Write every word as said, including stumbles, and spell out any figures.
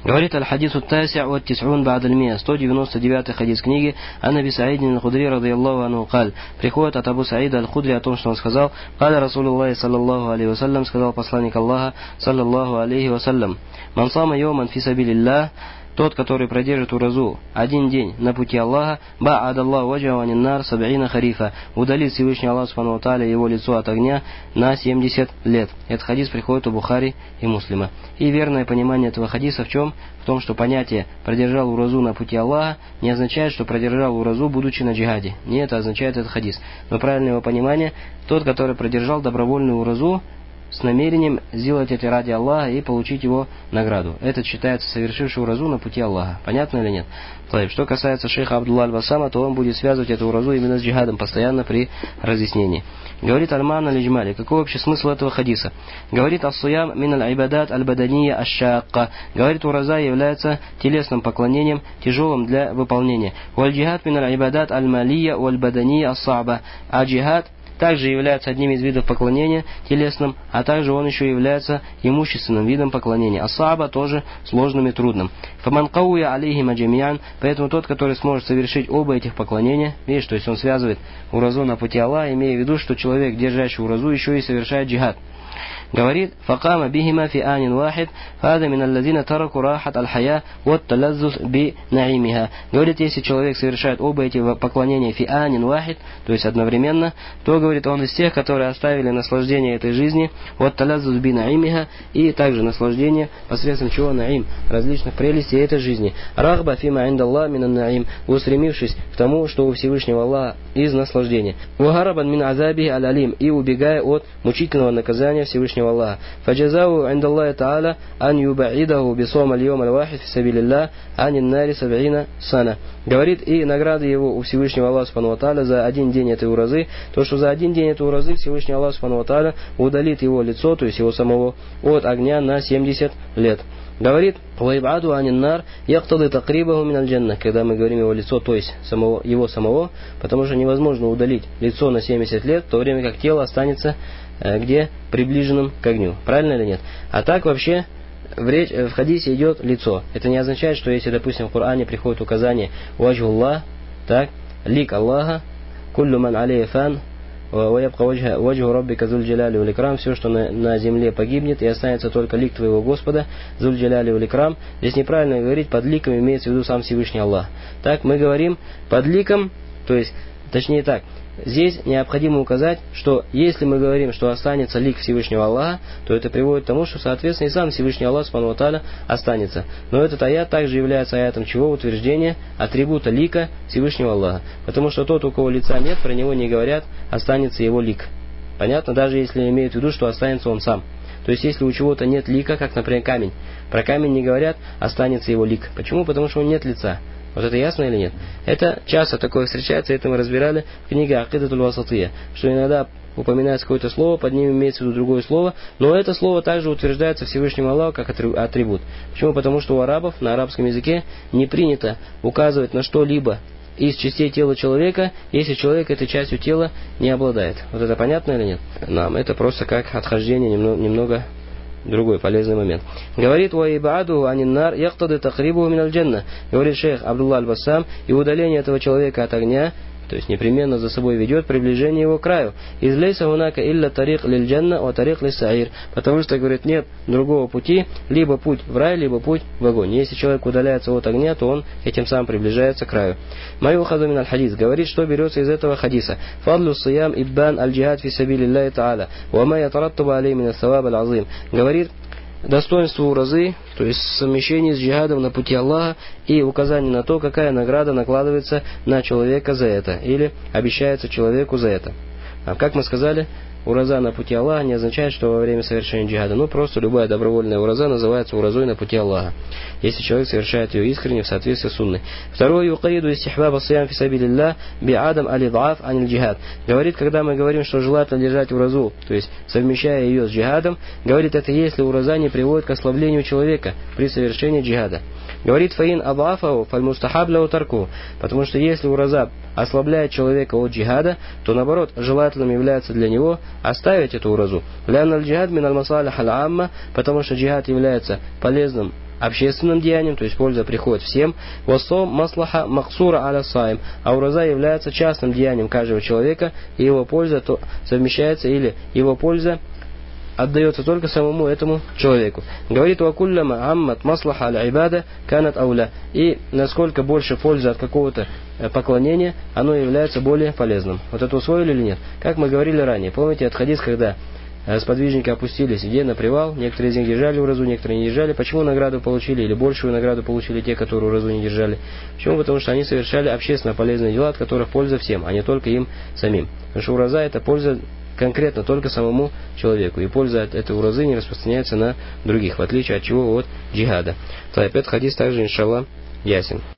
Говорит аль-хадису таси'у ва тис'ун ба'д аль-миа, сто девяносто девятый хадис книги, ан Аби Саидин аль-Худри радийаллаху анху каль. Приходит от Абу Саида аль-Худри о том, что он сказал: «Каля Расулуллахи саллаллаху алейхи вассалям», сказал посланник Аллаха саллаллаху алейхи вассалям: «Ман сама йоман фи сабилиллах», тот, который продержит уразу один день на пути Аллаха, ба'адаллаху ваджаху анин нар саб'ина харифа, удалит Всевышний Аллах субхану ва тааля его лицо от огня на семьдесят лет. Этот хадис приходит у Бухари и Муслима. И верное понимание этого хадиса в чем? В том, что понятие «продержал уразу на пути Аллаха» не означает, что продержал уразу, будучи на джихаде. Не это означает этот хадис. Но правильное его понимание: тот, который продержал добровольную уразу с намерением сделать это ради Аллаха и получить его награду. Этот считается совершивший уразу на пути Аллаха. Понятно или нет? Что касается шейха Абдулла аль-Басама, то он будет связывать эту уразу именно с джихадом постоянно при разъяснении. Говорит Альман аль-Иджмали. Какой вообще смысл этого хадиса? Говорит: «Ас-суям мин аль-ибадат аль-бадания аш-шакка». Говорит, ураза является телесным поклонением, тяжелым для выполнения. «Валь-джихад мин аль-ибадат аль-малия валь-бадания ас-са'ба». А джихад также является одним из видов поклонения телесным, а также он еще является имущественным видом поклонения. Асаба тоже сложным и трудным. Фаман кауя алейхима джамиан, поэтому тот, который сможет совершить оба этих поклонения, видишь, то есть он связывает уразу на пути Аллаха, имея в виду, что человек, держащий уразу, еще и совершает джихад. Говорит: «Факама бихима фи анин вахид, фада мин аллазина тараку рахат аль-хая вот талаззус би наимиха». Говорит, если человек совершает оба эти поклонения фи анин вахид, то есть одновременно, то, говорит, он из тех, которые оставили наслаждение этой жизни, вот талаззус би наимиха, и также наслаждение посредством чего наим, различных прелестей этой жизни. Рахба фима индаллах мин наим, устремившись к тому, что у Всевышнего Аллаха из наслаждения. Вагарабан мин азаби аль-алим, и убегая от мучительного наказания Всевышнего Аллаха. Фаджазау индаллахи та'аля ан юбаидаху бисом аль-йом аль-вахид фи сабилилlah анин нари саб'ина сана. Говорит, и награда его у Всевышнего Аллаха субхану ва тааля за один день этой уразы, то, что за один день этой уразы Всевышний Аллах субхану ва тааля удалит его лицо, то есть его самого, от огня на семьдесят лет. Говорит: «Вайбаду анин нар яктады такрибаху мин аль-джанна». Когда мы говорим его лицо, то есть самого, его самого, потому что невозможно удалить лицо на семьдесят лет, в то время как тело останется где? Приближенным к огню. Правильно или нет? А так вообще в, речь, в хадисе идет лицо. Это не означает, что если, допустим, в Коране приходит указание «Ваджхуллах», так, лик Аллаха, «Куллю ман алейя фан», «Ваябка ваджху раббика зуль джаляли вал икрам», все, что на, на земле погибнет, и останется только лик твоего Господа, зуль джаляли вал икрам. Здесь неправильно говорить, под ликом имеется в виду сам Всевышний Аллах. Так, мы говорим под ликом, то есть, точнее так, здесь необходимо указать, что если мы говорим, что останется лик Всевышнего Аллаха, то это приводит к тому, что, соответственно, и сам Всевышний Аллах субхану ва тааля останется. Но этот аят также является аятом чего? Утверждения атрибута лика Всевышнего Аллаха. Потому что тот, у кого лица нет, про него не говорят «останется его лик». Понятно? Даже если имеют в виду, что останется он сам. То есть, если у чего-то нет лика, как, например, камень, про камень не говорят «останется его лик». Почему? Потому что у него нет лица. Вот это ясно или нет? Это часто такое встречается, это мы разбирали в книге Акидатуль Васатия, что иногда упоминается какое-то слово, под ним имеется в виду другое слово, но это слово также утверждается Всевышним Аллаху как атрибут. Почему? Потому что у арабов на арабском языке не принято указывать на что-либо из частей тела человека, если человек этой частью тела не обладает. Вот это понятно или нет? Нам это просто как отхождение немного, немного другой полезный момент. Говорит: «Ваибаду анин нар яктады такрибу мин аль-джанна». Говорит шейх Абдулла аль-Басам, и удаление этого человека от огня, то есть непременно за собой ведет приближение его к краю. «Из лейса гунака илля тарик лиль джанна ва тарик лис саир». Потому что, говорит, нет другого пути, либо путь в рай, либо путь в огонь. Если человек удаляется от огня, то он этим самым приближается к краю. Маю хаду мин аль-хадис. Говорит, что берется из этого хадиса. «Фадлу сиям иббан аль-джихад фи сабилиллахи та'аля, ва ма ятараттабу алей мин ас-саваб аль-азим». Говорит, достоинство уразы, то есть совмещение с джихадом на пути Аллаха и указание на то, какая награда накладывается на человека за это, или обещается человеку за это. А как мы сказали, ураза на пути Аллаха не означает, что во время совершения джихада, ну просто любая добровольная ураза называется уразой на пути Аллаха, если человек совершает ее искренне в соответствии с сунной. Второе: юкаиду истихбаба сиям фи сабилилlah би адам алид'аф аниль джихад. Говорит, когда мы говорим, что желательно держать уразу, то есть совмещая ее с джихадом, говорит, это если ураза не приводит к ослаблению человека при совершении джихада. Говорит: фаин адафаху фальмустахаб ляу тарку. Потому что если ураза ослабляет человека от джихада, то наоборот желательным является для него оставить эту уразу. Лян аль-джихад мин аль-масалих аль-амма, потому что джихад является полезным общественным деянием, то есть польза приходит всем. Вассом маслаха максура аля саим, а ураза является частным деянием каждого человека, и его польза то совмещается, или его польза отдается только самому этому человеку. Говорит: «Вакулляма аммат маслаха аль-ибада канат ауля». И насколько больше пользы от какого-то поклонения, оно является более полезным. Вот это усвоили или нет? Как мы говорили ранее, помните этот хадис, когда сподвижники опустились где на привал, некоторые из них держали уразу, некоторые не держали. Почему награду получили, или большую награду получили те, которые уразу не держали? Почему? Потому что они совершали общественно полезные дела, от которых польза всем, а не только им самим. Потому что ураза — это польза конкретно только самому человеку, и польза от этой уразы не распространяется на других, в отличие от чего от джихада. То опять хадис также, иншаллах, ясен.